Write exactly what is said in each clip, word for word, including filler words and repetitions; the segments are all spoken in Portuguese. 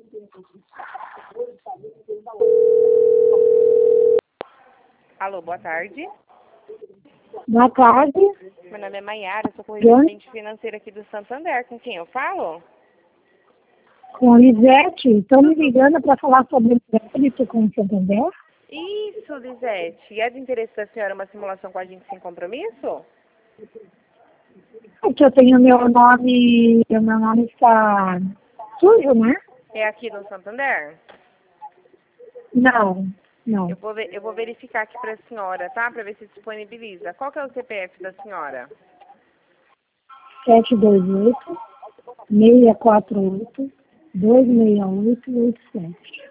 Alô, boa tarde. Boa tarde. Meu nome é Maiara, sou correspondente financeira aqui do Santander. Com quem eu falo? Com a Lisete. Estou me ligando para falar sobre o crédito com o Santander. Isso, Lisete. É de interesse da senhora uma simulação com a gente sem compromisso? É que eu tenho meu nome, o meu nome está sujo, né? É aqui no Santander? Não, não. Eu vou, ver, eu vou verificar aqui para a senhora, tá? Para ver se disponibiliza. Qual que é o C P F da senhora? sete dois oito, seis quatro oito, dois seis oito, oito sete.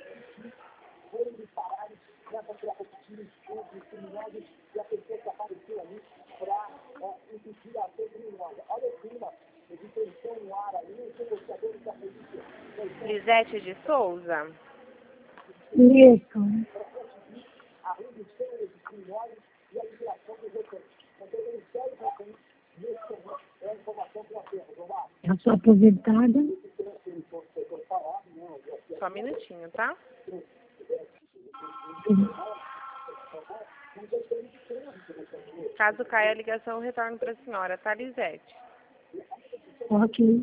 Lisete de Souza? Isso. Eu sou aposentada. Só um minutinho, tá? Sim. Caso caia a ligação, eu retorno para a senhora, tá, Lisete? Ok.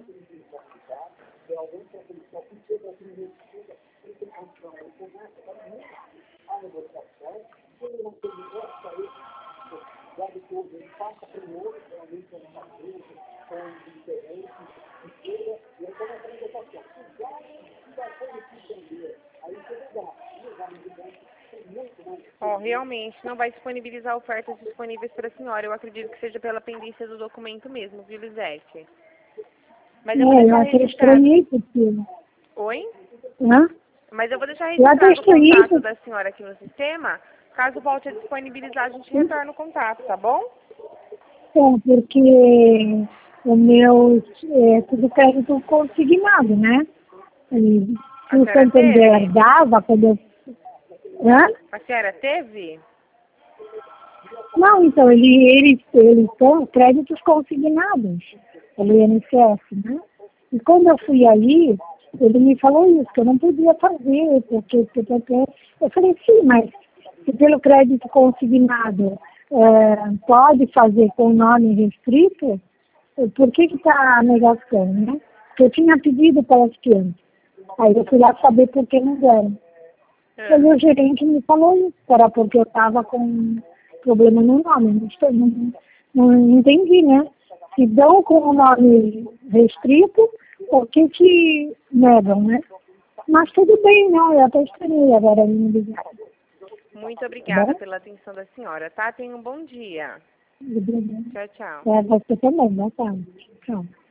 Ó, realmente não vai disponibilizar ofertas disponíveis para a senhora. Eu acredito que seja pela pendência do documento mesmo, viu, Lisete? Mas eu vou É, eu deixar até registrado. estranhei porque... Oi? Hã? Mas eu vou deixar Eu até registrado o estranhei contato porque... da senhora aqui no sistema. Caso volte a disponibilizar, a gente retorna o contato, tá bom? É, porque o meu é tudo crédito consignado, né? E se A o senhora Santander teve? dava, quando eu... Hã? A senhora teve? Não, então, ele, ele, eles são créditos consignados pelo I N S S, né? E quando eu fui ali, ele me falou isso, que eu não podia fazer, porque, porque, porque eu falei, sim, mas se pelo crédito consignado é, pode fazer com nome restrito, por que que está a negação, né? Porque eu tinha pedido para as clientes. Aí eu fui lá saber por que não deram. Ah, E o gerente me falou isso, era porque eu estava com problema no nome. Não, não, não entendi, né? Se dão com o nome restrito, por que que negam, né? Mas tudo bem, não, eu até estranhei agora me ligar. muito Tá obrigada bom? pela atenção da senhora, tá? Tenha um bom dia. Obrigada. Tchau, tchau. É, você também, boa tarde. Tchau.